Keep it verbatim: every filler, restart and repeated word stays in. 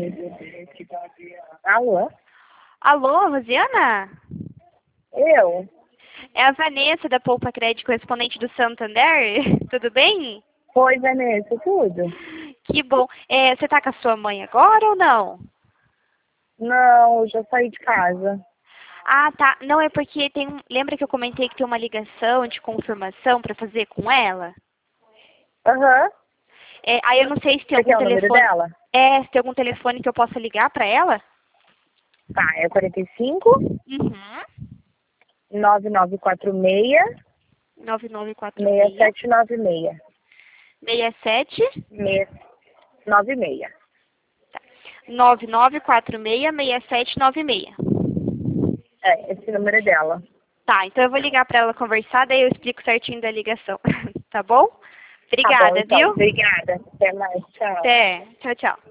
Alô? Alô, Rosiana? Eu? É a Vanessa da Poupa Crédito, correspondente do Santander. Tudo bem? Oi, Vanessa, tudo? Que bom. É, você tá com a sua mãe agora ou não? Não, eu já saí de casa. Ah, tá. Não, é porque tem um... Lembra que eu comentei que tem uma ligação de confirmação pra fazer com ela? Aham. É, aí eu não sei se tem Você quer algum o número telefone... dela? É, se tem algum telefone que eu possa ligar pra ela? Tá, é quarenta e cinco, Uhum. nove nove quatro seis, nove nove quatro seis seis, sete nove seis. seis sete seis nove seis. nove nove quatro seis, seis sete nove seis. É, esse número é dela. Tá, então eu vou ligar pra ela conversar, daí eu explico certinho da ligação. Tá bom? Tá bom, Obrigada, então. viu? Obrigada. Até mais. Tchau. Até. Tchau, tchau.